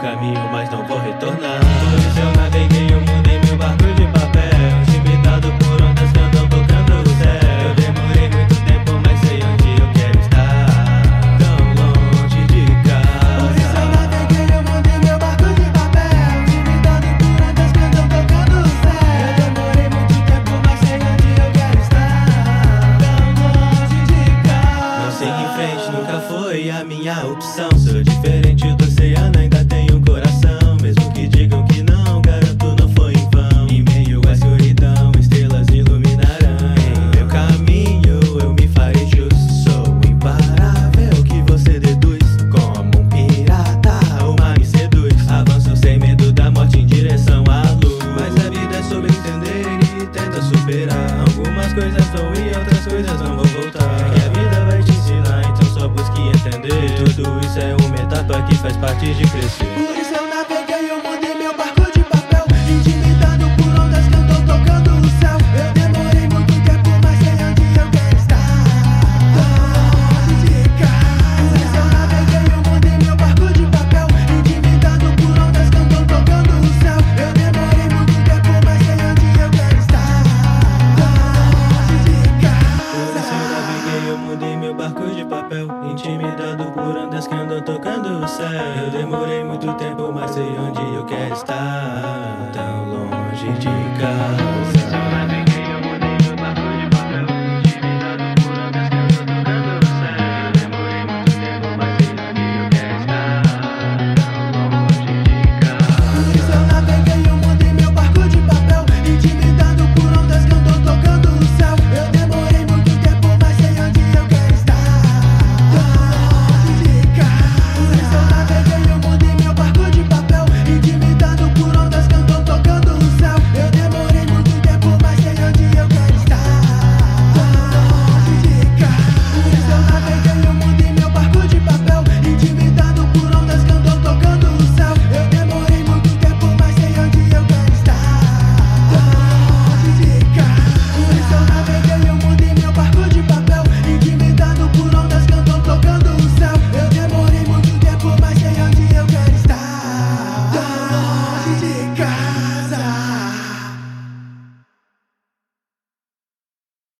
caminho, mas não vou retornar. Por isso eu naveguei o mundo em meu barco de papel, intimidado por ondas que andam tocando o céu. Eu demorei muito tempo, mas sei onde eu quero estar, tão longe de casa. Por isso eu naveguei o mundo em meu barco de papel, intimidado por ondas que andam tocando o céu. Eu demorei muito tempo, mas sei onde eu quero estar, tão longe de casa. Não seguir em frente nunca foi a minha opção. Sou diferente do oceano, ainda tenho um coração. Mesmo que digam que não, garanto não foi em vão. Em meio à escuridão, estrelas iluminarão. Em meu caminho eu me farei justo. Sou imparável, que você deduz. Como um pirata, o mar me seduz. Avanço sem medo da morte em direção à luz. Mas a vida é sobre entender e tenta superar. Algumas coisas vão e outras coisas não vão voltar. Que a vida vai te ensinar, então só busque entender. Tudo isso é uma etapa que faz parte de crescer. Por isso eu naveguei o mundo em meu barco de papel, intimidado por ondas que andam tocando o céu. Eu demorei muito tempo, mas sei onde eu quero estar, tão longe de casa. Por isso eu naveguei o mundo em meu barco de papel, intimidado por ondas que andam tocando o céu. Eu demorei muito tempo, mas sei onde eu quero estar, tão longe de Por isso eu casa. naveguei o mundo em meu barco de papel, intimidado por ondas que andam tocando o céu. Eu demorei muito tempo, mas sei onde eu quero estar, tão longe de casa.